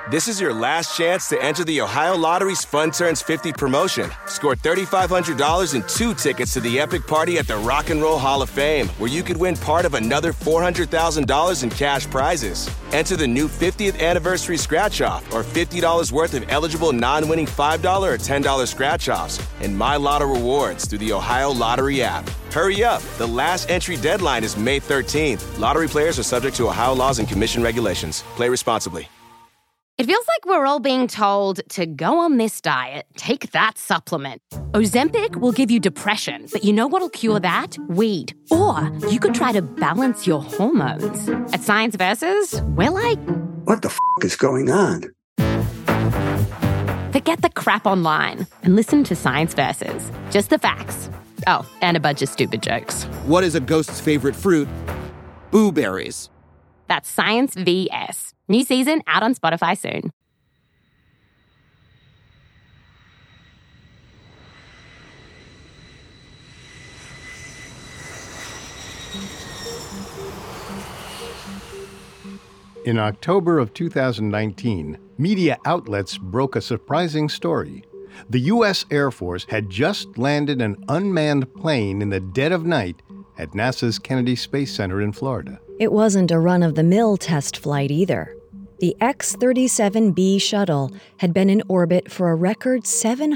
This is your last chance to enter the Ohio Lottery's Fun Turns 50 promotion. Score $3,500 and 2 tickets to the epic party at the Rock and Roll Hall of Fame, where you could win part of another $400,000 in cash prizes. Enter the new 50th anniversary scratch-off or $50 worth of eligible non-winning $5 or $10 scratch-offs and My Lotto rewards through the Ohio Lottery app. Hurry up. The last entry deadline is May 13th. Lottery players are subject to Ohio laws and commission regulations. Play responsibly. It feels like we're all being told to go on this diet, take that supplement. Ozempic will give you depression, but you know what'll cure that? Weed. Or you could try to balance your hormones. At Science Versus, we're like, what the is going on? Forget the crap online and listen to Science Versus. Just the facts. Oh, and a bunch of stupid jokes. What is a ghost's favorite fruit? Blueberries. That's Science VS. New season out on Spotify soon. In October of 2019, media outlets broke a surprising story. The U.S. Air Force had just landed an unmanned plane in the dead of night at NASA's Kennedy Space Center in Florida. It wasn't a run-of-the-mill test flight either. The X-37B shuttle had been in orbit for a record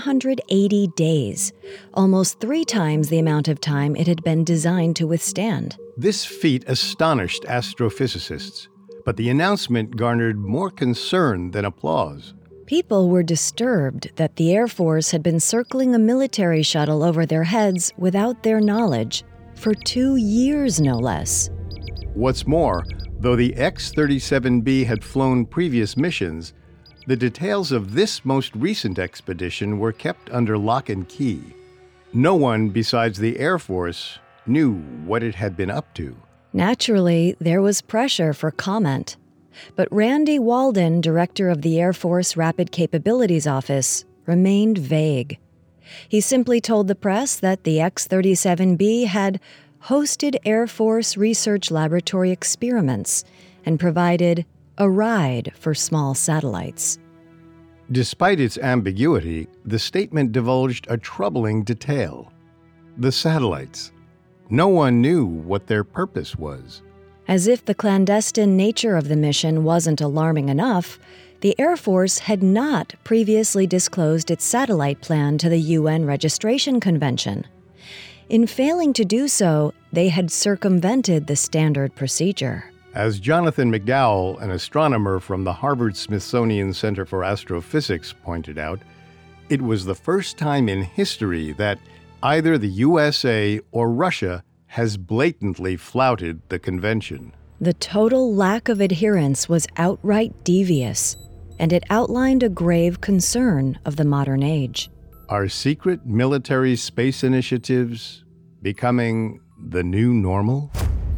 780 days, almost 3 times the amount of time it had been designed to withstand. This feat astonished astrophysicists, but the announcement garnered more concern than applause. People were disturbed that the Air Force had been circling a military shuttle over their heads without their knowledge, for 2 years no less. What's more, though the X-37B had flown previous missions, the details of this most recent expedition were kept under lock and key. No one besides the Air Force knew what it had been up to. Naturally, there was pressure for comment. But Randy Walden, director of the Air Force Rapid Capabilities Office, remained vague. He simply told the press that the X-37B had hosted Air Force Research Laboratory experiments and provided a ride for small satellites. Despite its ambiguity, the statement divulged a troubling detail. The satellites. No one knew what their purpose was. As if the clandestine nature of the mission wasn't alarming enough, the Air Force had not previously disclosed its satellite plan to the UN Registration Convention. In failing to do so, they had circumvented the standard procedure. As Jonathan McDowell, an astronomer from the Harvard-Smithsonian Center for Astrophysics, pointed out, it was the first time in history that either the USA or Russia has blatantly flouted the convention. The total lack of adherence was outright devious, and it outlined a grave concern of the modern age. Are secret military space initiatives becoming the new normal?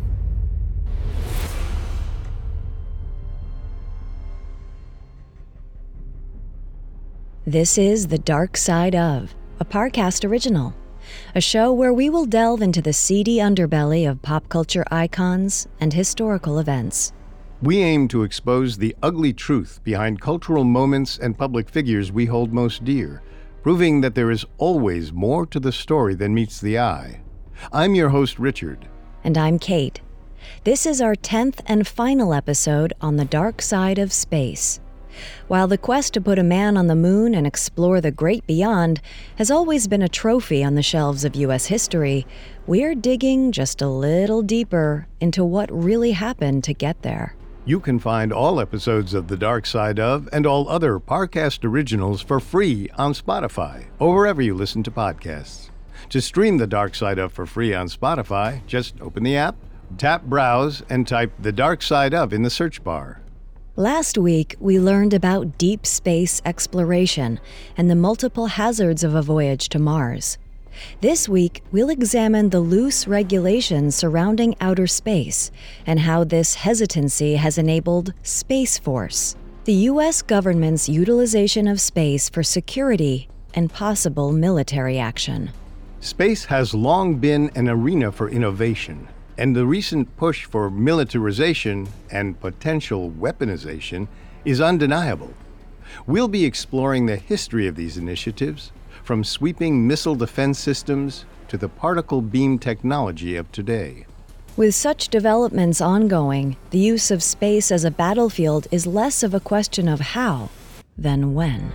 This is The Dark Side of, a Parcast original. A show where we will delve into the seedy underbelly of pop culture icons and historical events. We aim to expose the ugly truth behind cultural moments and public figures we hold most dear, proving that there is always more to the story than meets the eye. I'm your host, Richard. And I'm Kate. This is our 10th and final episode on the dark side of space. While the quest to put a man on the moon and explore the great beyond has always been a trophy on the shelves of U.S. history, we're digging just a little deeper into what really happened to get there. You can find all episodes of The Dark Side of and all other Parcast originals for free on Spotify or wherever you listen to podcasts. To stream The Dark Side of for free on Spotify, just open the app, tap Browse, and type The Dark Side of in the search bar. Last week, we learned about deep space exploration and the multiple hazards of a voyage to Mars. This week, we'll examine the loose regulations surrounding outer space and how this hesitancy has enabled Space Force, the U.S. government's utilization of space for security and possible military action. Space has long been an arena for innovation, and the recent push for militarization and potential weaponization is undeniable. We'll be exploring the history of these initiatives, from sweeping missile defense systems to the particle beam technology of today. With such developments ongoing, the use of space as a battlefield is less of a question of how than when.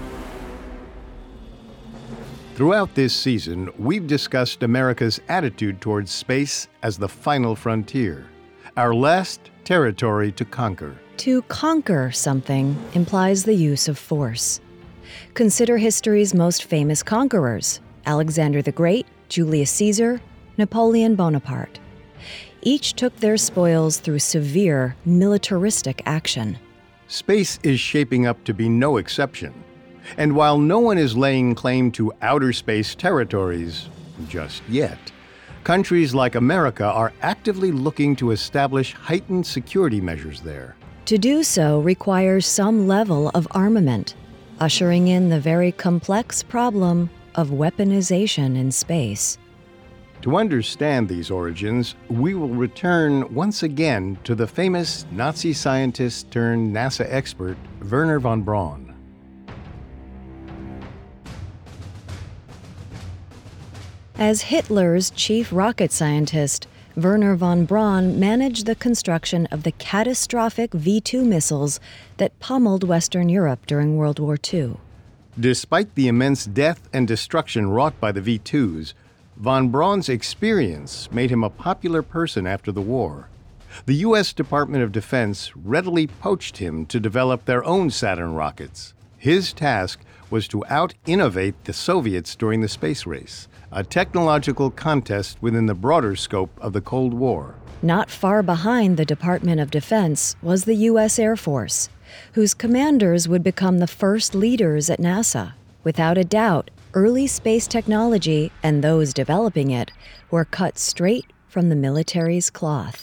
Throughout this season, we've discussed America's attitude towards space as the final frontier, our last territory to conquer. To conquer something implies the use of force. Consider history's most famous conquerors: Alexander the Great, Julius Caesar, Napoleon Bonaparte. Each took their spoils through severe militaristic action. Space is shaping up to be no exception. And while no one is laying claim to outer space territories just yet, countries like America are actively looking to establish heightened security measures there. To do so requires some level of armament, ushering in the very complex problem of weaponization in space. To understand these origins, we will return once again to the famous Nazi scientist turned NASA expert Wernher von Braun. As Hitler's chief rocket scientist, Wernher von Braun managed the construction of the catastrophic V-2 missiles that pummeled Western Europe during World War II. Despite the immense death and destruction wrought by the V-2s, von Braun's experience made him a popular person after the war. The U.S. Department of Defense readily poached him to develop their own Saturn rockets. His task was to out-innovate the Soviets during the space race, a technological contest within the broader scope of the Cold War. Not far behind the Department of Defense was the U.S. Air Force, whose commanders would become the first leaders at NASA. Without a doubt, early space technology and those developing it were cut straight from the military's cloth.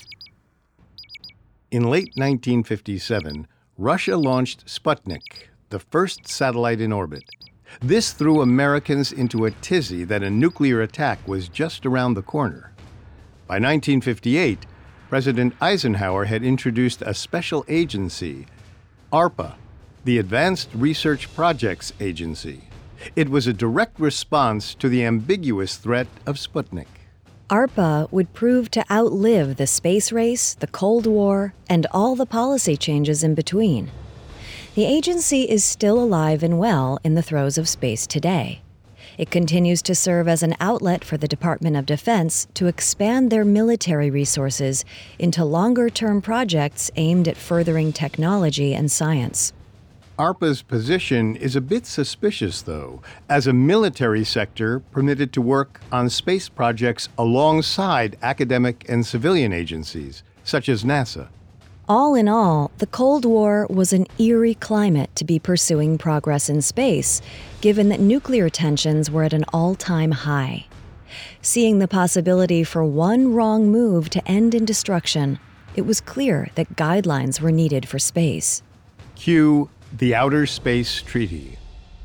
In late 1957, Russia launched Sputnik, the first satellite in orbit. This threw Americans into a tizzy that a nuclear attack was just around the corner. By 1958, President Eisenhower had introduced a special agency, ARPA, the Advanced Research Projects Agency. It was a direct response to the ambiguous threat of Sputnik. ARPA would prove to outlive the space race, the Cold War, and all the policy changes in between. The agency is still alive and well in the throes of space today. It continues to serve as an outlet for the Department of Defense to expand their military resources into longer-term projects aimed at furthering technology and science. ARPA's position is a bit suspicious, though, as a military sector permitted to work on space projects alongside academic and civilian agencies, such as NASA. All in all, the Cold War was an eerie climate to be pursuing progress in space, given that nuclear tensions were at an all-time high. Seeing the possibility for one wrong move to end in destruction, it was clear that guidelines were needed for space. Cue the Outer Space Treaty.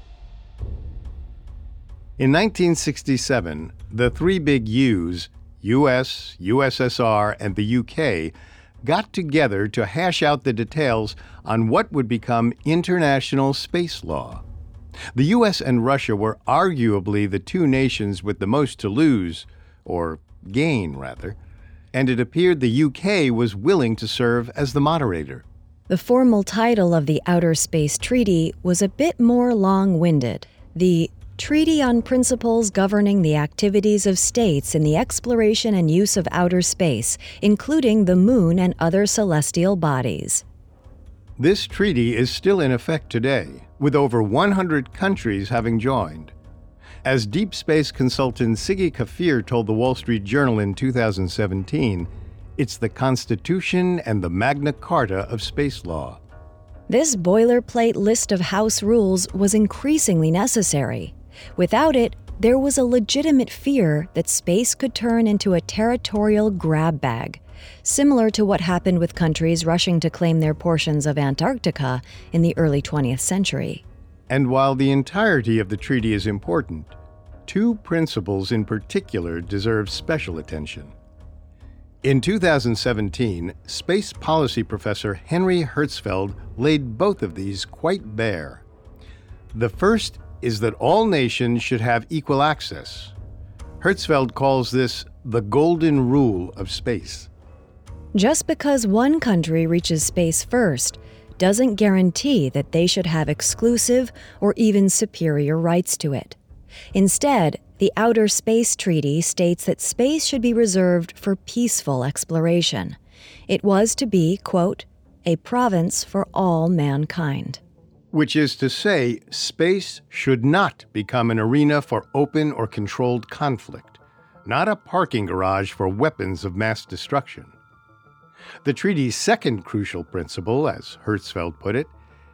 In 1967, the three big U's, US, USSR, and the UK, got together to hash out the details on what would become international space law. The US and Russia were arguably the two nations with the most to lose, or gain, rather, and it appeared the UK was willing to serve as the moderator. The formal title of the Outer Space Treaty was a bit more long-winded: the Treaty on Principles Governing the Activities of States in the Exploration and Use of Outer Space, including the Moon and Other Celestial Bodies. This treaty is still in effect today, with over 100 countries having joined. As deep space consultant Siggi Kafir told the Wall Street Journal in 2017, it's the Constitution and the Magna Carta of space law. This boilerplate list of House rules was increasingly necessary. Without it, there was a legitimate fear that space could turn into a territorial grab bag, similar to what happened with countries rushing to claim their portions of Antarctica in the early 20th century. And while the entirety of the treaty is important, two principles in particular deserve special attention. In 2017, space policy professor Henry Hertzfeld laid both of these quite bare. The first is that all nations should have equal access. Hertzfeld calls this the golden rule of space. Just because one country reaches space first doesn't guarantee that they should have exclusive or even superior rights to it. Instead, the Outer Space Treaty states that space should be reserved for peaceful exploration. It was to be, quote, a province for all mankind. Which is to say, space should not become an arena for open or controlled conflict, not a parking garage for weapons of mass destruction. The treaty's second crucial principle, as Hertzfeld put it,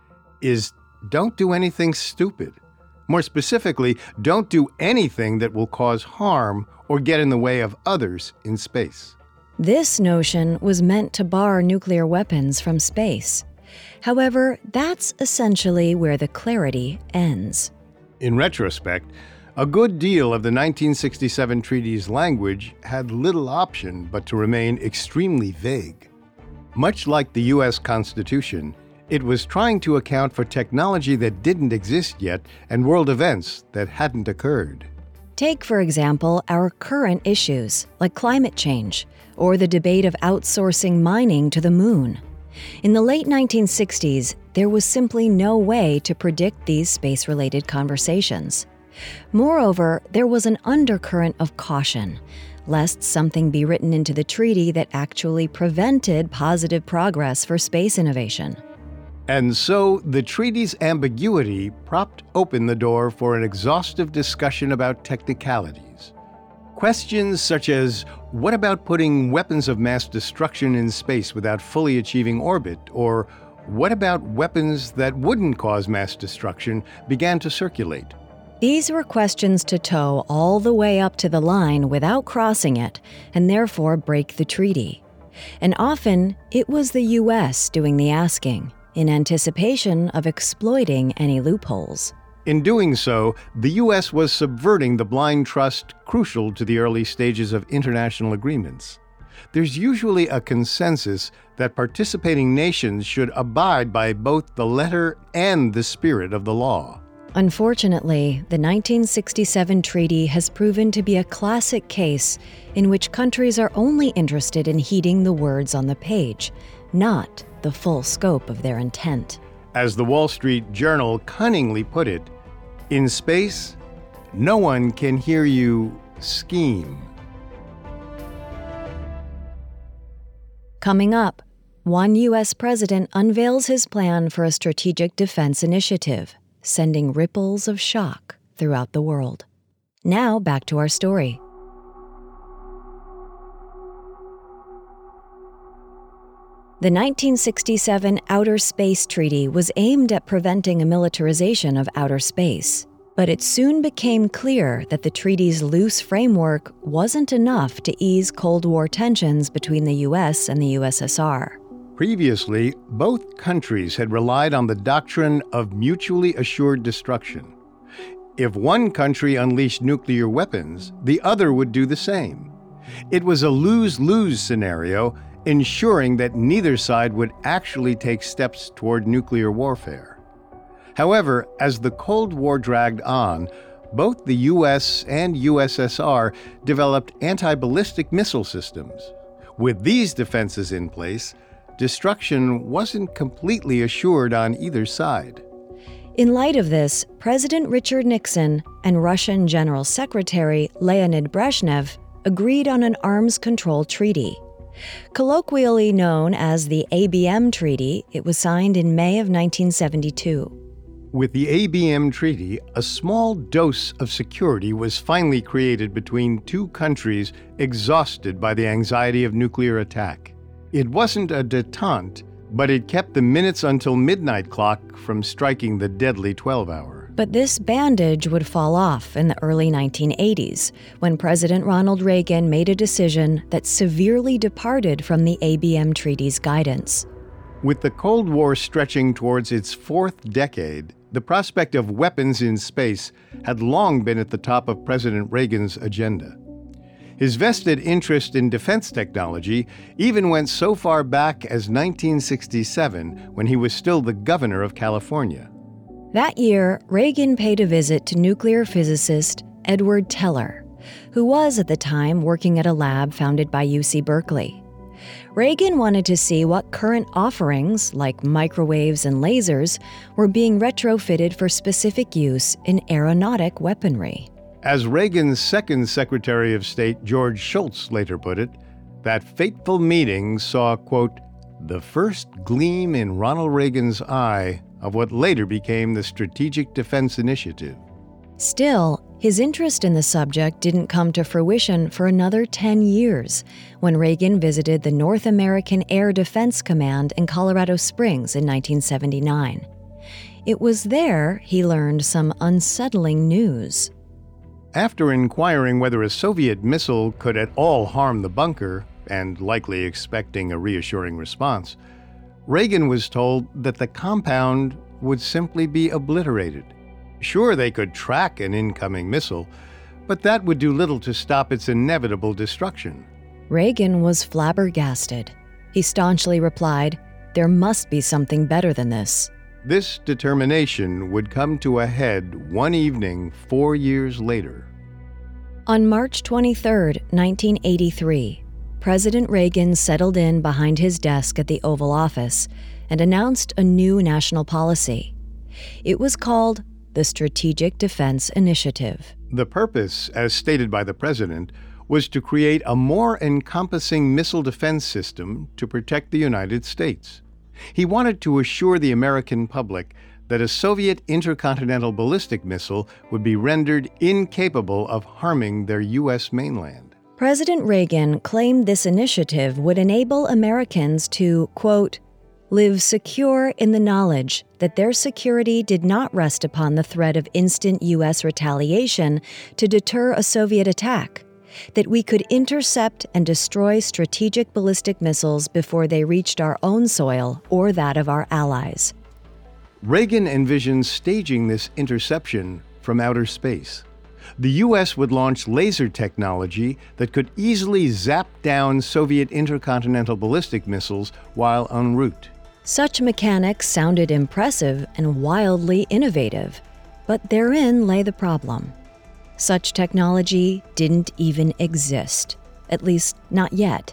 is don't do anything stupid. More specifically, don't do anything that will cause harm or get in the way of others in space. This notion was meant to bar nuclear weapons from space. However, that's essentially where the clarity ends. In retrospect, a good deal of the 1967 treaty's language had little option but to remain extremely vague. Much like the U.S. Constitution, it was trying to account for technology that didn't exist yet and world events that hadn't occurred. Take, for example, our current issues, like climate change, or the debate of outsourcing mining to the moon. In the late 1960s, there was simply no way to predict these space-related conversations. Moreover, there was an undercurrent of caution, lest something be written into the treaty that actually prevented positive progress for space innovation. And so the treaty's ambiguity propped open the door for an exhaustive discussion about technicalities. Questions such as, what about putting weapons of mass destruction in space without fully achieving orbit? Or what about weapons that wouldn't cause mass destruction began to circulate. These were questions to tow all the way up to the line without crossing it, and therefore break the treaty. And often, it was the U.S. doing the asking, in anticipation of exploiting any loopholes. In doing so, the U.S. was subverting the blind trust crucial to the early stages of international agreements. There's usually a consensus that participating nations should abide by both the letter and the spirit of the law. Unfortunately, the 1967 treaty has proven to be a classic case in which countries are only interested in heeding the words on the page, not the full scope of their intent. As the Wall Street Journal cunningly put it, in space, no one can hear you scheme. Coming up, one U.S. president unveils his plan for a strategic defense initiative, sending ripples of shock throughout the world. Now back to our story. The 1967 Outer Space Treaty was aimed at preventing a militarization of outer space, but it soon became clear that the treaty's loose framework wasn't enough to ease Cold War tensions between the U.S. and the USSR. Previously, both countries had relied on the doctrine of mutually assured destruction. If one country unleashed nuclear weapons, the other would do the same. It was a lose-lose scenario, ensuring that neither side would actually take steps toward nuclear warfare. However, as the Cold War dragged on, both the U.S. and USSR developed anti-ballistic missile systems. With these defenses in place, destruction wasn't completely assured on either side. In light of this, President Richard Nixon and Russian General Secretary Leonid Brezhnev agreed on an arms control treaty. Colloquially known as the ABM Treaty, it was signed in May of 1972. With the ABM Treaty, a small dose of security was finally created between two countries exhausted by the anxiety of nuclear attack. It wasn't a détente, but it kept the minutes until midnight clock from striking the deadly 12-hour. But this bandage would fall off in the early 1980s, when President Ronald Reagan made a decision that severely departed from the ABM Treaty's guidance. With the Cold War stretching towards its fourth decade, the prospect of weapons in space had long been at the top of President Reagan's agenda. His vested interest in defense technology even went so far back as 1967, when he was still the governor of California. That year, Reagan paid a visit to nuclear physicist Edward Teller, who was at the time working at a lab founded by UC Berkeley. Reagan wanted to see what current offerings, like microwaves and lasers, were being retrofitted for specific use in aeronautic weaponry. As Reagan's second Secretary of State, George Shultz, later put it, that fateful meeting saw, quote, the first gleam in Ronald Reagan's eye of what later became the Strategic Defense Initiative. Still, his interest in the subject didn't come to fruition for another 10 years, when Reagan visited the North American Air Defense Command in Colorado Springs in 1979. It was there he learned some unsettling news. After inquiring whether a Soviet missile could at all harm the bunker, and likely expecting a reassuring response, Reagan was told that the compound would simply be obliterated. Sure, they could track an incoming missile, but that would do little to stop its inevitable destruction. Reagan was flabbergasted. He staunchly replied, "There must be something better than this." This determination would come to a head one evening 4 years later. On March 23, 1983, President Reagan settled in behind his desk at the Oval Office and announced a new national policy. It was called the Strategic Defense Initiative. The purpose, as stated by the president, was to create a more encompassing missile defense system to protect the United States. He wanted to assure the American public that a Soviet intercontinental ballistic missile would be rendered incapable of harming their U.S. mainland. President Reagan claimed this initiative would enable Americans to, quote, live secure in the knowledge that their security did not rest upon the threat of instant U.S. retaliation to deter a Soviet attack, that we could intercept and destroy strategic ballistic missiles before they reached our own soil or that of our allies. Reagan envisioned staging this interception from outer space. The U.S. would launch laser technology that could easily zap down Soviet intercontinental ballistic missiles while en route. Such mechanics sounded impressive and wildly innovative, but therein lay the problem. Such technology didn't even exist, at least not yet.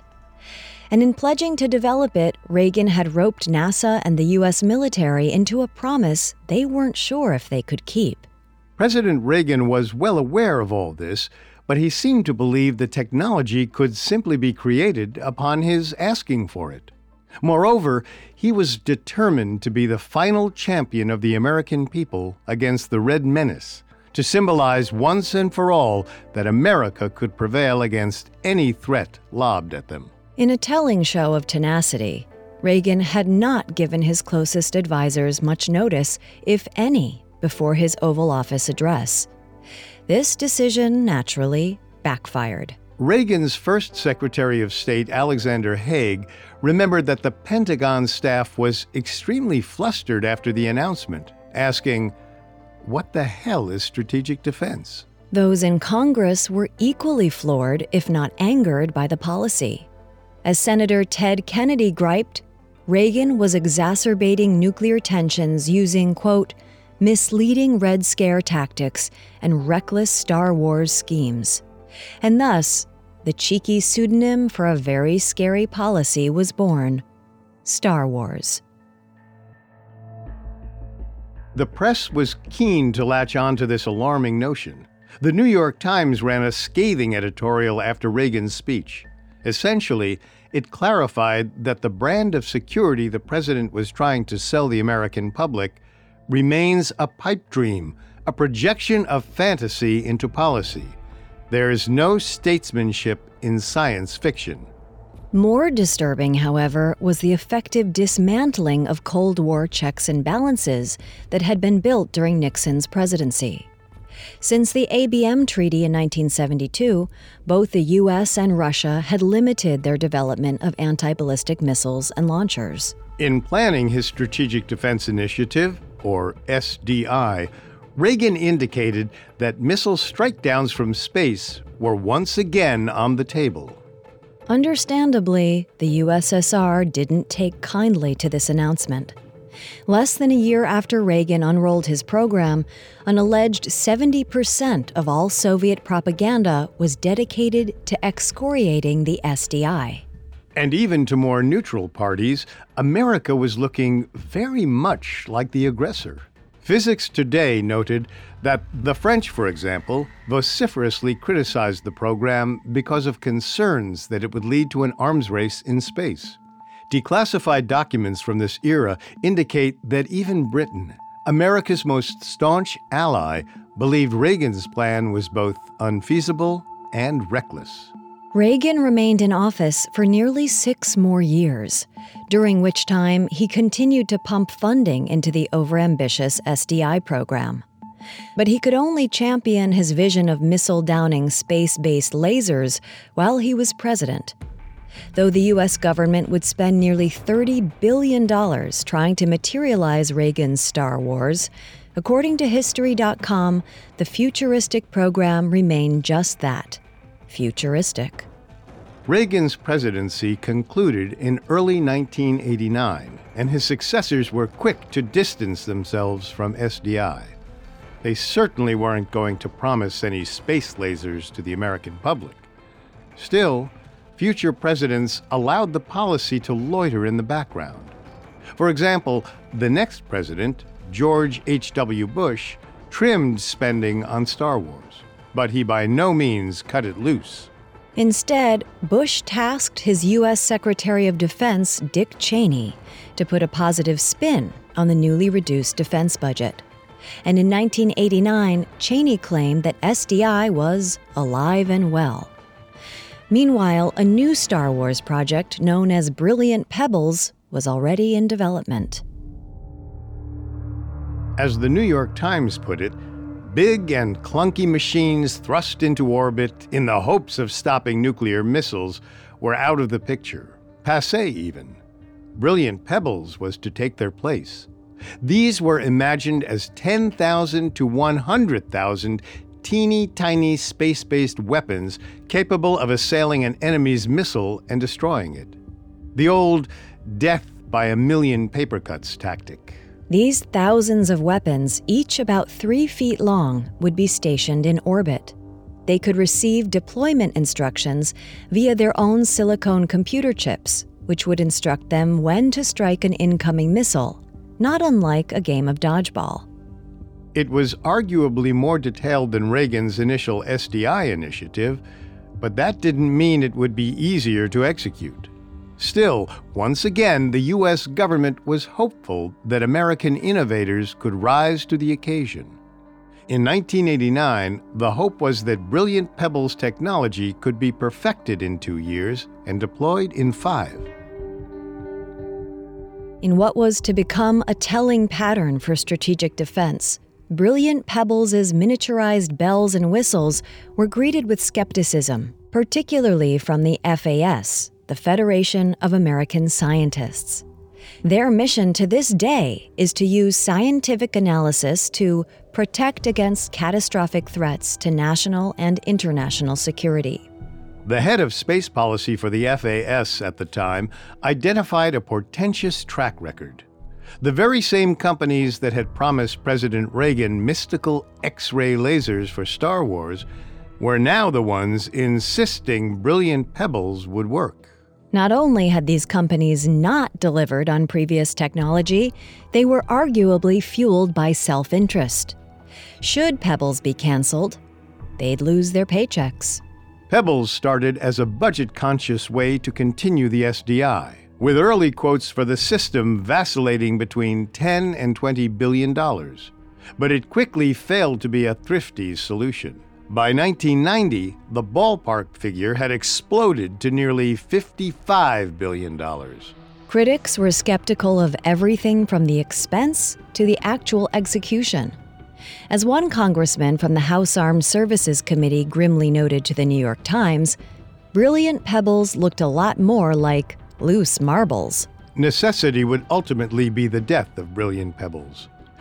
And in pledging to develop it, Reagan had roped NASA and the U.S. military into a promise they weren't sure if they could keep. President Reagan was well aware of all this, but he seemed to believe the technology could simply be created upon his asking for it. Moreover, he was determined to be the final champion of the American people against the Red Menace, to symbolize once and for all that America could prevail against any threat lobbed at them. In a telling show of tenacity, Reagan had not given his closest advisors much notice, if any, before his Oval Office address. This decision, naturally, backfired. Reagan's first Secretary of State, Alexander Haig, remembered that the Pentagon staff was extremely flustered after the announcement, asking, "What the hell is strategic defense?" Those in Congress were equally floored, if not angered, by the policy. As Senator Ted Kennedy griped, Reagan was exacerbating nuclear tensions using, quote, misleading Red Scare tactics and reckless Star Wars schemes. And thus, the cheeky pseudonym for a very scary policy was born: Star Wars. The press was keen to latch on to this alarming notion. The New York Times ran a scathing editorial after Reagan's speech. Essentially, it clarified that the brand of security the president was trying to sell the American public remains a pipe dream, a projection of fantasy into policy. There is no statesmanship in science fiction. More disturbing, however, was the effective dismantling of Cold War checks and balances that had been built during Nixon's presidency. Since the ABM Treaty in 1972, both the U.S. and Russia had limited their development of anti-ballistic missiles and launchers. In planning his Strategic Defense Initiative, or SDI, Reagan indicated that missile strike-downs from space were once again on the table. Understandably, the USSR didn't take kindly to this announcement. Less than a year after Reagan unrolled his program, an alleged 70% of all Soviet propaganda was dedicated to excoriating the SDI. And even to more neutral parties, America was looking very much like the aggressor. Physics Today noted that the French, for example, vociferously criticized the program because of concerns that it would lead to an arms race in space. Declassified documents from this era indicate that even Britain, America's most staunch ally, believed Reagan's plan was both unfeasible and reckless. Reagan remained in office for nearly 6 more years, during which time he continued to pump funding into the overambitious SDI program. But he could only champion his vision of missile-downing space-based lasers while he was president. Though the U.S. government would spend nearly $30 billion trying to materialize Reagan's Star Wars, according to History.com, the futuristic program remained just that. Futuristic. Reagan's presidency concluded in early 1989, and his successors were quick to distance themselves from SDI. They certainly weren't going to promise any space lasers to the American public. Still, future presidents allowed the policy to loiter in the background. For example, the next president, George H.W. Bush, trimmed spending on Star Wars, but he by no means cut it loose. Instead, Bush tasked his U.S. Secretary of Defense, Dick Cheney, to put a positive spin on the newly reduced defense budget. And in 1989, Cheney claimed that SDI was alive and well. Meanwhile, a new Star Wars project known as Brilliant Pebbles was already in development. As the New York Times put it, big and clunky machines thrust into orbit in the hopes of stopping nuclear missiles were out of the picture, passé even. Brilliant Pebbles was to take their place. These were imagined as 10,000 to 100,000 teeny-tiny space-based weapons capable of assailing an enemy's missile and destroying it. The old death by a million paper cuts tactic. These thousands of weapons, each about 3 feet long, would be stationed in orbit. They could receive deployment instructions via their own silicone computer chips, which would instruct them when to strike an incoming missile, not unlike a game of dodgeball. It was arguably more detailed than Reagan's initial SDI initiative, but that didn't mean it would be easier to execute. Still, once again, the U.S. government was hopeful that American innovators could rise to the occasion. In 1989, the hope was that Brilliant Pebbles technology could be perfected in 2 years and deployed in 5. In what was to become a telling pattern for strategic defense, Brilliant Pebbles' miniaturized bells and whistles were greeted with skepticism, particularly from the FAS, the Federation of American Scientists. Their mission to this day is to use scientific analysis to protect against catastrophic threats to national and international security. The head of space policy for the FAS at the time identified a portentous track record. The very same companies that had promised President Reagan mystical X-ray lasers for Star Wars were now the ones insisting Brilliant Pebbles would work. Not only had these companies not delivered on previous technology, they were arguably fueled by self-interest. Should Pebbles be canceled, they'd lose their paychecks. Pebbles started as a budget-conscious way to continue the SDI, with early quotes for the system vacillating between $10 and $20 billion. But it quickly failed to be a thrifty solution. By 1990, the ballpark figure had exploded to nearly $55 billion. Critics were skeptical of everything from the expense to the actual execution. As one congressman from the House Armed Services Committee grimly noted to the New York Times, Brilliant Pebbles looked a lot more like loose marbles. Necessity would ultimately be the death of Brilliant Pebbles.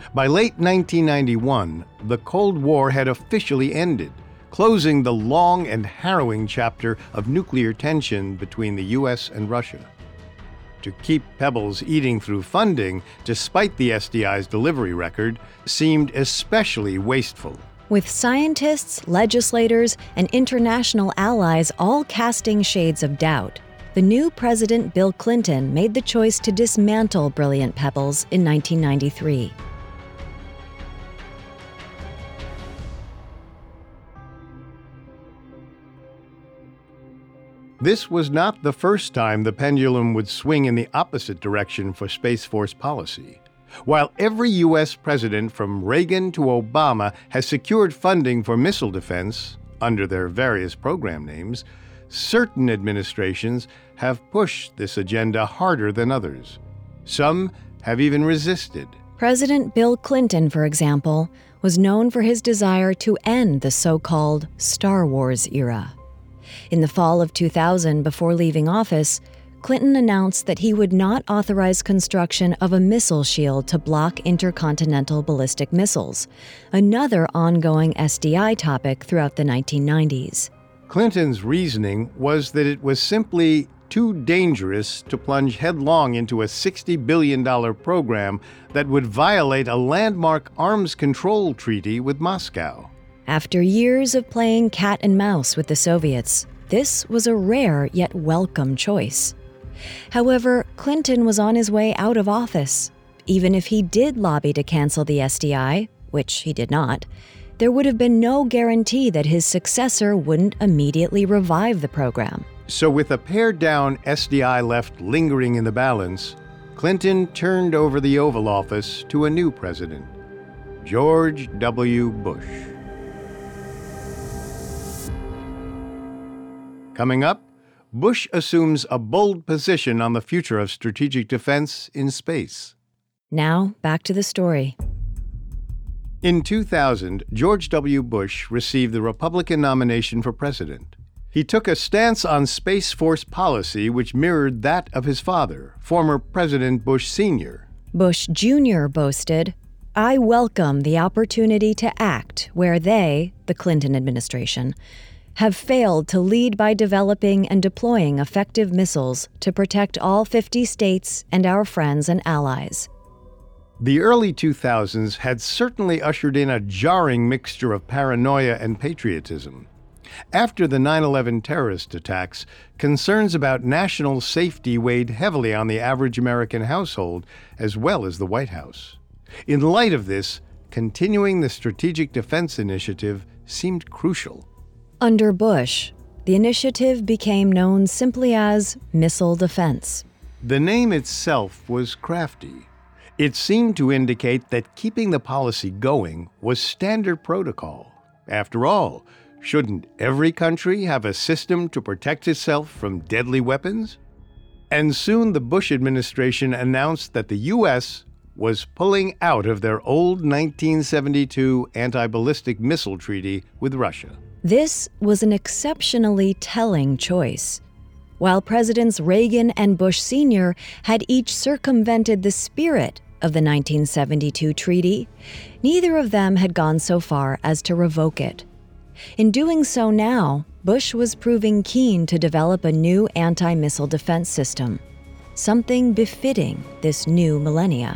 By late 1991, the Cold War had officially ended, closing the long and harrowing chapter of nuclear tension between the U.S. and Russia. To keep Pebbles eating through funding, despite the SDI's delivery record, seemed especially wasteful. With scientists, legislators, and international allies all casting shades of doubt, the new President Bill Clinton made the choice to dismantle Brilliant Pebbles in 1993. This was not the first time the pendulum would swing in the opposite direction for Space Force policy. While every U.S. president from Reagan to Obama has secured funding for missile defense, under their various program names, certain administrations have pushed this agenda harder than others. Some have even resisted. President Bill Clinton, for example, was known for his desire to end the so-called Star Wars era. In the fall of 2000, before leaving office, Clinton announced that he would not authorize construction of a missile shield to block intercontinental ballistic missiles, another ongoing SDI topic throughout the 1990s. Clinton's reasoning was that it was simply too dangerous to plunge headlong into a $60 billion program that would violate a landmark arms control treaty with Moscow. After years of playing cat and mouse with the Soviets, this was a rare yet welcome choice. However, Clinton was on his way out of office. Even if he did lobby to cancel the SDI, which he did not, there would have been no guarantee that his successor wouldn't immediately revive the program. So with a pared-down SDI left lingering in the balance, Clinton turned over the Oval Office to a new president, George W. Bush. Coming up, Bush assumes a bold position on the future of strategic defense in space. Now, back to the story. In 2000, George W. Bush received the Republican nomination for president. He took a stance on Space Force policy which mirrored that of his father, former President Bush Sr. Bush Jr. boasted, "I welcome the opportunity to act where they, the Clinton administration, have failed to lead by developing and deploying effective missiles to protect all 50 states and our friends and allies." The early 2000s had certainly ushered in a jarring mixture of paranoia and patriotism. After the 9/11 terrorist attacks, concerns about national safety weighed heavily on the average American household, as well as the White House. In light of this, continuing the Strategic Defense Initiative seemed crucial. Under Bush, the initiative became known simply as Missile Defense. The name itself was crafty. It seemed to indicate that keeping the policy going was standard protocol. After all, shouldn't every country have a system to protect itself from deadly weapons? And soon the Bush administration announced that the U.S. was pulling out of their old 1972 anti-ballistic missile treaty with Russia. This was an exceptionally telling choice. While Presidents Reagan and Bush Sr. had each circumvented the spirit of the 1972 treaty, neither of them had gone so far as to revoke it. In doing so now, Bush was proving keen to develop a new anti-missile defense system, something befitting this new millennia.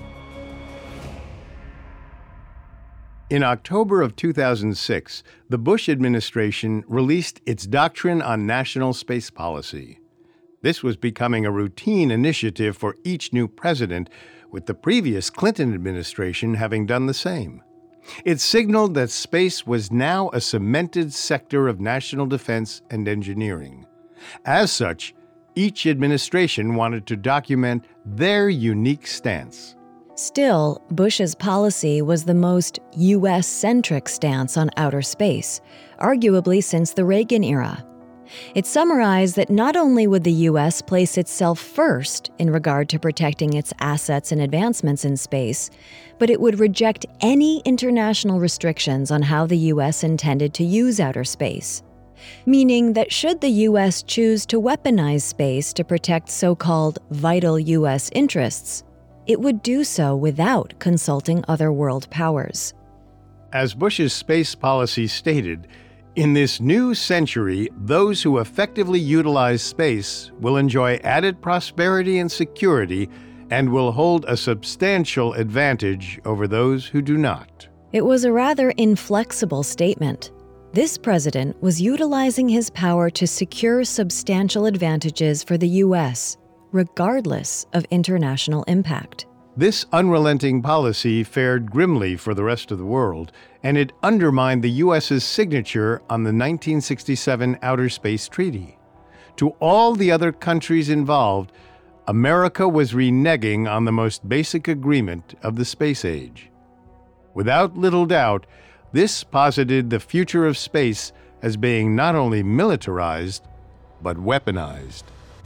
In October of 2006, the Bush administration released its Doctrine on National Space Policy. This was becoming a routine initiative for each new president, with the previous Clinton administration having done the same. It signaled that space was now a cemented sector of national defense and engineering. As such, each administration wanted to document their unique stance. Still, Bush's policy was the most U.S.-centric stance on outer space, arguably since the Reagan era. It summarized that not only would the U.S. place itself first in regard to protecting its assets and advancements in space, but it would reject any international restrictions on how the U.S. intended to use outer space. Meaning that should the U.S. choose to weaponize space to protect so-called vital U.S. interests, it would do so without consulting other world powers. As Bush's space policy stated, in this new century, those who effectively utilize space will enjoy added prosperity and security and will hold a substantial advantage over those who do not. It was a rather inflexible statement. This president was utilizing his power to secure substantial advantages for the U.S., regardless of international impact. This unrelenting policy fared grimly for the rest of the world, and it undermined the U.S.'s signature on the 1967 Outer Space Treaty. To all the other countries involved, America was reneging on the most basic agreement of the space age. Without little doubt, this posited the future of space as being not only militarized, but weaponized.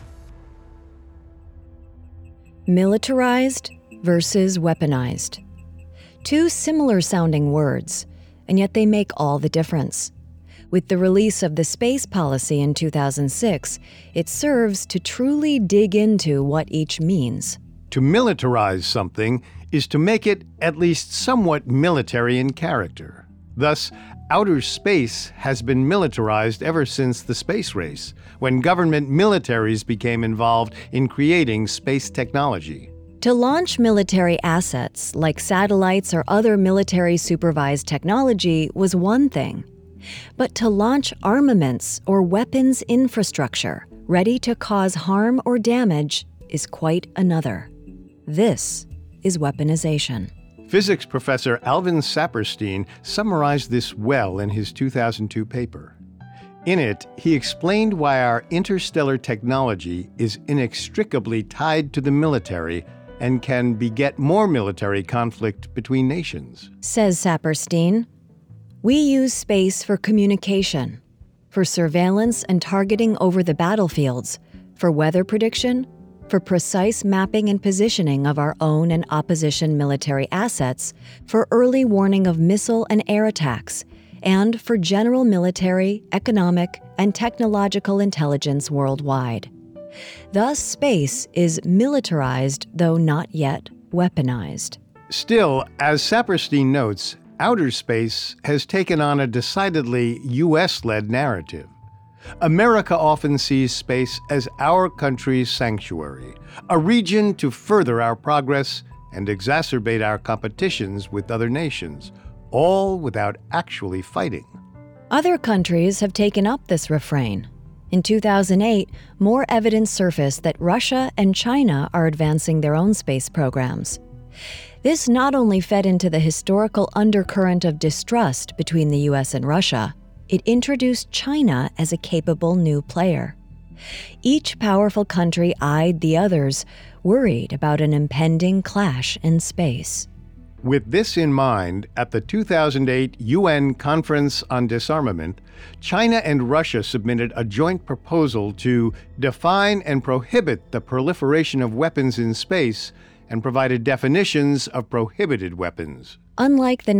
Militarized versus weaponized. Two similar-sounding words, and yet they make all the difference. With the release of the space policy in 2006, it serves to truly dig into what each means. To militarize something is to make it at least somewhat military in character. Thus, outer space has been militarized ever since the space race, when government militaries became involved in creating space technology. To launch military assets, like satellites or other military-supervised technology, was one thing. But to launch armaments or weapons infrastructure ready to cause harm or damage is quite another. This is weaponization. Physics professor Alvin Saperstein summarized this well in his 2002 paper. In it, he explained why our interstellar technology is inextricably tied to the military and can beget more military conflict between nations. Says Saperstein, we use space for communication, for surveillance and targeting over the battlefields, for weather prediction, for precise mapping and positioning of our own and opposition military assets, for early warning of missile and air attacks, and for general military, economic, and technological intelligence worldwide. Thus, space is militarized, though not yet weaponized. Still, as Saperstein notes, outer space has taken on a decidedly U.S.-led narrative. America often sees space as our country's sanctuary, a region to further our progress and exacerbate our competitions with other nations, all without actually fighting. Other countries have taken up this refrain. In 2008, more evidence surfaced that Russia and China are advancing their own space programs. This not only fed into the historical undercurrent of distrust between the U.S. and Russia, it introduced China as a capable new player. Each powerful country eyed the others, worried about an impending clash in space. With this in mind, at the 2008 UN Conference on Disarmament, China and Russia submitted a joint proposal to define and prohibit the proliferation of weapons in space and provided definitions of prohibited weapons. Unlike the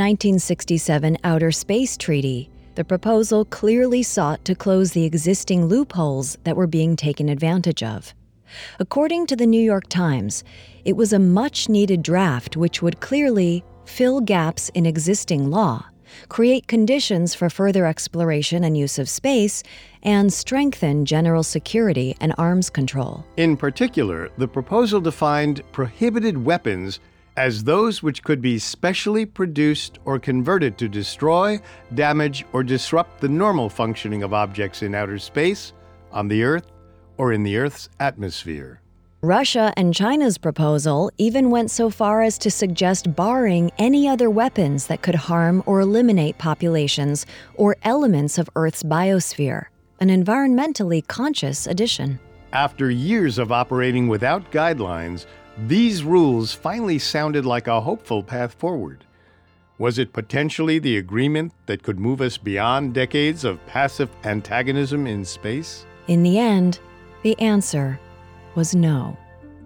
1967 Outer Space Treaty, the proposal clearly sought to close the existing loopholes that were being taken advantage of. According to the New York Times, it was a much-needed draft which would clearly fill gaps in existing law, create conditions for further exploration and use of space, and strengthen general security and arms control. In particular, the proposal defined prohibited weapons as those which could be specially produced or converted to destroy, damage, or disrupt the normal functioning of objects in outer space, on the Earth, or in the Earth's atmosphere. Russia and China's proposal even went so far as to suggest barring any other weapons that could harm or eliminate populations or elements of Earth's biosphere, an environmentally conscious addition. After years of operating without guidelines, these rules finally sounded like a hopeful path forward. Was it potentially the agreement that could move us beyond decades of passive antagonism in space? In the end, the answer was no.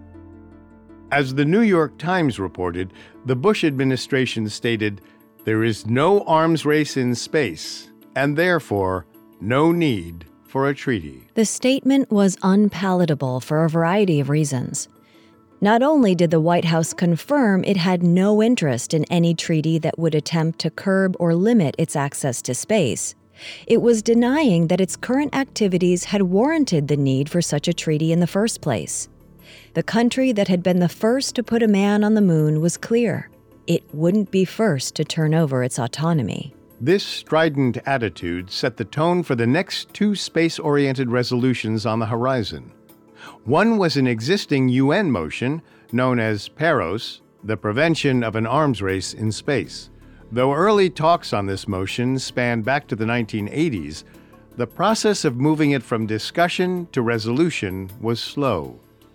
As the New York Times reported, the Bush administration stated, "There is no arms race in space, and therefore no need for a treaty." The statement was unpalatable for a variety of reasons. Not only did the White House confirm it had no interest in any treaty that would attempt to curb or limit its access to space, it was denying that its current activities had warranted the need for such a treaty in the first place. The country that had been the first to put a man on the moon was clear. It wouldn't be first to turn over its autonomy. This strident attitude set the tone for the next two space-oriented resolutions on the horizon. One was an existing UN motion known as PAROS, the Prevention of an Arms Race in Space. Though early talks on this motion spanned back to the 1980s, the process of moving it from discussion to resolution was slow.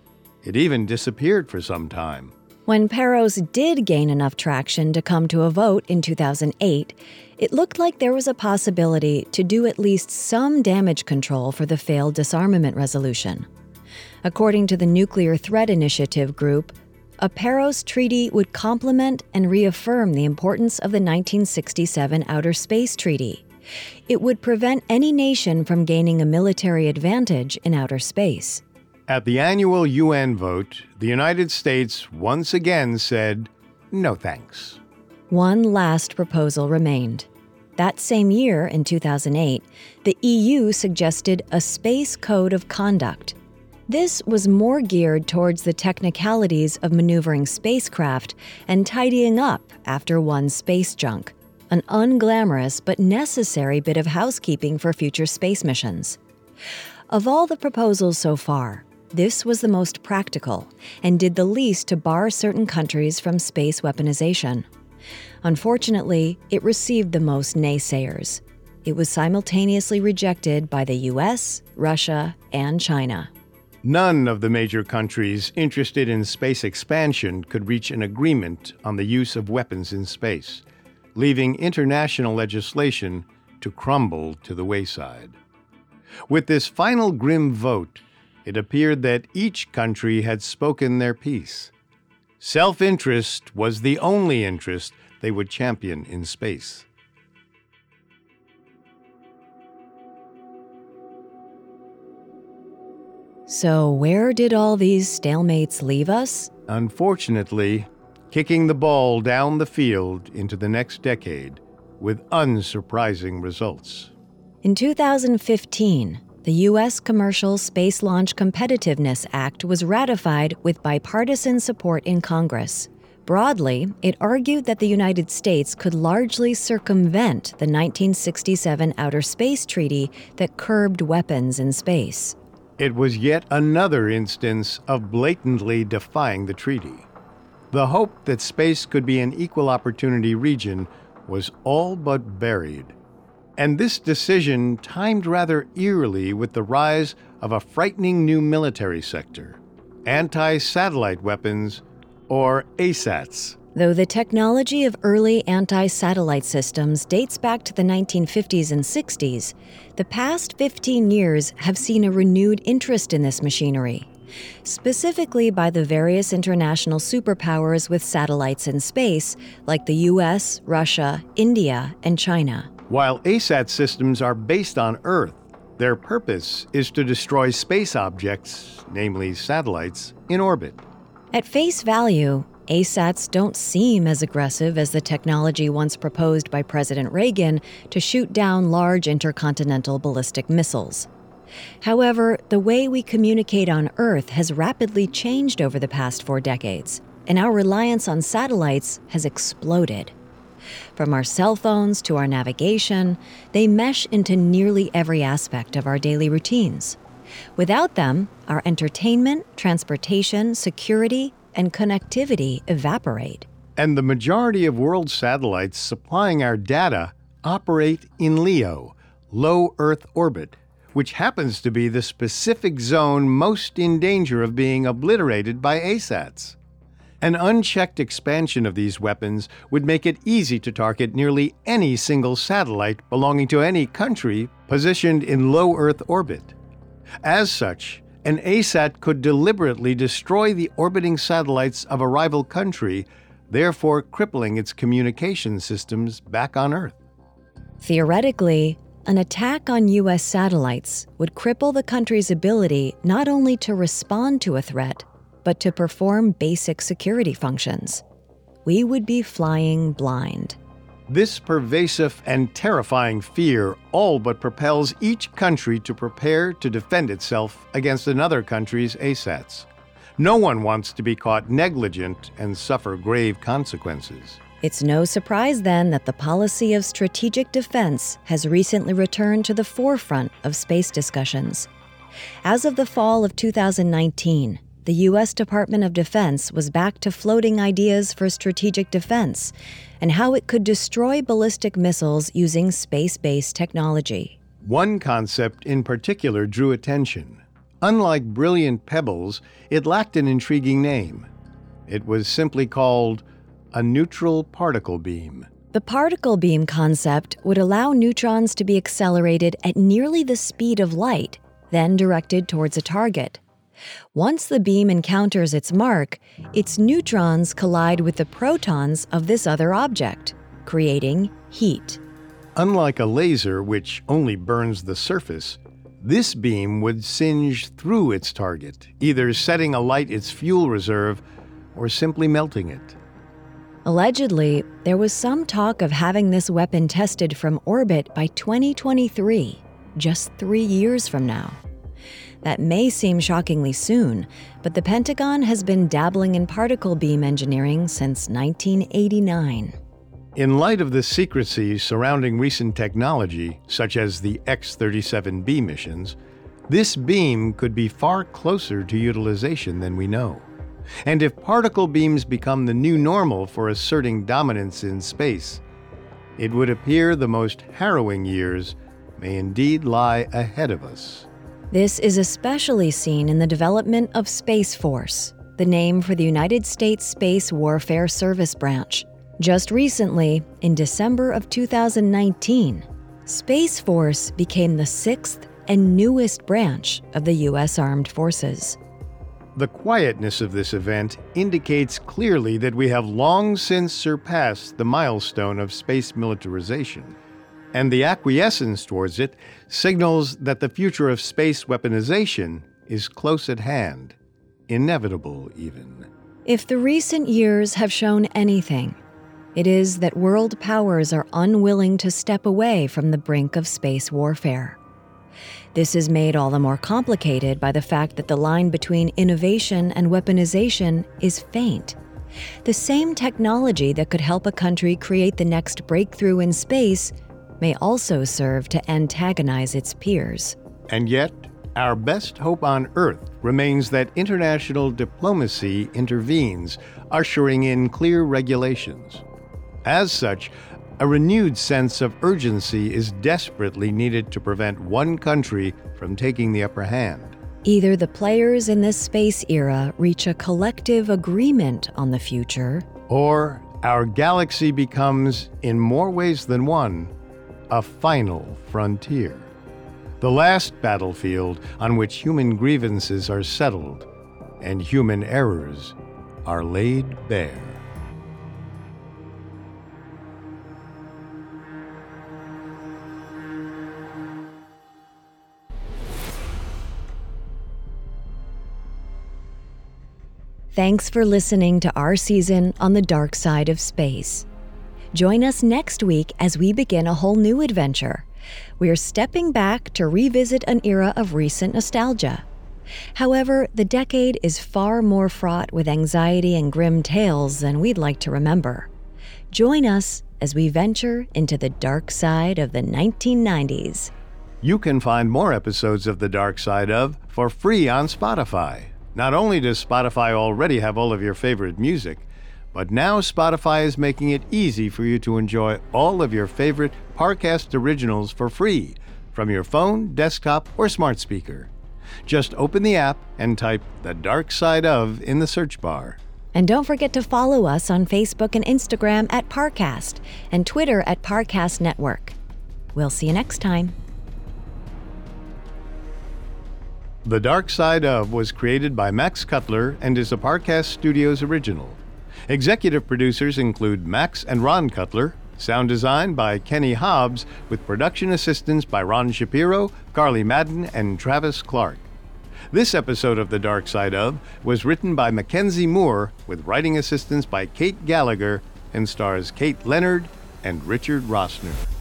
It even disappeared for some time. When PAROS did gain enough traction to come to a vote in 2008, it looked like there was a possibility to do at least some damage control for the failed disarmament resolution. According to the Nuclear Threat Initiative Group, a PAROS treaty would complement and reaffirm the importance of the 1967 Outer Space Treaty. It would prevent any nation from gaining a military advantage in outer space. At the annual UN vote, the United States once again said, no thanks. One last proposal remained. That same year, in 2008, the EU suggested a Space Code of Conduct. This was more geared towards the technicalities of maneuvering spacecraft and tidying up after one's space junk, an unglamorous but necessary bit of housekeeping for future space missions. Of all the proposals so far, this was the most practical and did the least to bar certain countries from space weaponization. Unfortunately, it received the most naysayers. It was simultaneously rejected by the US, Russia, and China. None of the major countries interested in space expansion could reach an agreement on the use of weapons in space, leaving international legislation to crumble to the wayside. With this final grim vote, it appeared that each country had spoken their piece. Self-interest was the only interest they would champion in space. So where did all these stalemates leave us? Unfortunately, kicking the ball down the field into the next decade with unsurprising results. In 2015, the U.S. Commercial Space Launch Competitiveness Act was ratified with bipartisan support in Congress. Broadly, it argued that the United States could largely circumvent the 1967 Outer Space Treaty that curbed weapons in space. It was yet another instance of blatantly defying the treaty. The hope that space could be an equal opportunity region was all but buried. And this decision timed rather eerily with the rise of a frightening new military sector, anti-satellite weapons, or ASATs. Though the technology of early anti-satellite systems dates back to the 1950s and 60s, the past 15 years have seen a renewed interest in this machinery, specifically by the various international superpowers with satellites in space, like the US, Russia, India, and China. While ASAT systems are based on Earth, their purpose is to destroy space objects, namely satellites, in orbit. At face value, ASATs don't seem as aggressive as the technology once proposed by President Reagan to shoot down large intercontinental ballistic missiles. However, the way we communicate on Earth has rapidly changed over the past 4 decades, and our reliance on satellites has exploded. From our cell phones to our navigation, they mesh into nearly every aspect of our daily routines. Without them, our entertainment, transportation, security, and connectivity evaporate. And the majority of world satellites supplying our data operate in LEO, low Earth orbit, which happens to be the specific zone most in danger of being obliterated by ASATs. An unchecked expansion of these weapons would make it easy to target nearly any single satellite belonging to any country positioned in low Earth orbit. As such, an ASAT could deliberately destroy the orbiting satellites of a rival country, therefore crippling its communication systems back on Earth. Theoretically, an attack on U.S. satellites would cripple the country's ability not only to respond to a threat, but to perform basic security functions. We would be flying blind. This pervasive and terrifying fear all but propels each country to prepare to defend itself against another country's ASATs. No one wants to be caught negligent and suffer grave consequences. It's no surprise then that the policy of strategic defense has recently returned to the forefront of space discussions. As of the fall of 2019, the U.S. Department of Defense was back to floating ideas for strategic defense and how it could destroy ballistic missiles using space-based technology. One concept in particular drew attention. Unlike brilliant pebbles, it lacked an intriguing name. It was simply called a neutral particle beam. The particle beam concept would allow neutrons to be accelerated at nearly the speed of light, then directed towards a target. Once the beam encounters its mark, its neutrons collide with the protons of this other object, creating heat. Unlike a laser, which only burns the surface, this beam would singe through its target, either setting alight its fuel reserve or simply melting it. Allegedly, there was some talk of having this weapon tested from orbit by 2023, just 3 years from now. That may seem shockingly soon, but the Pentagon has been dabbling in particle beam engineering since 1989. In light of the secrecy surrounding recent technology, such as the X-37B missions, this beam could be far closer to utilization than we know. And if particle beams become the new normal for asserting dominance in space, it would appear the most harrowing years may indeed lie ahead of us. This is especially seen in the development of Space Force, the name for the United States Space Warfare Service Branch. Just recently, in December of 2019, Space Force became the 6th and newest branch of the U.S. Armed Forces. The quietness of this event indicates clearly that we have long since surpassed the milestone of space militarization, and the acquiescence towards it signals that the future of space weaponization is close at hand, inevitable even. If the recent years have shown anything, it is that world powers are unwilling to step away from the brink of space warfare. This is made all the more complicated by the fact that the line between innovation and weaponization is faint. The same technology that could help a country create the next breakthrough in space may also serve to antagonize its peers. And yet, our best hope on Earth remains that international diplomacy intervenes, ushering in clear regulations. As such, a renewed sense of urgency is desperately needed to prevent one country from taking the upper hand. Either the players in this space era reach a collective agreement on the future, or our galaxy becomes, in more ways than one, a final frontier. The last battlefield on which human grievances are settled and human errors are laid bare. Thanks for listening to our season on the dark side of space. Join us next week as we begin a whole new adventure. We're stepping back to revisit an era of recent nostalgia. However, the decade is far more fraught with anxiety and grim tales than we'd like to remember. Join us as we venture into the dark side of the 1990s. You can find more episodes of The Dark Side Of for free on Spotify. Not only does Spotify already have all of your favorite music, but now Spotify is making it easy for you to enjoy all of your favorite Parcast originals for free from your phone, desktop, or smart speaker. Just open the app and type The Dark Side Of in the search bar. And don't forget to follow us on Facebook and Instagram at Parcast and Twitter at Parcast Network. We'll see you next time. The Dark Side Of was created by Max Cutler and is a Parcast Studios original. Executive producers include Max and Ron Cutler, sound design by Kenny Hobbs, with production assistance by Ron Shapiro, Carly Madden, and Travis Clark. This episode of The Dark Side Of was written by Mackenzie Moore with writing assistance by Kate Gallagher and stars Kate Leonard and Richard Rossner.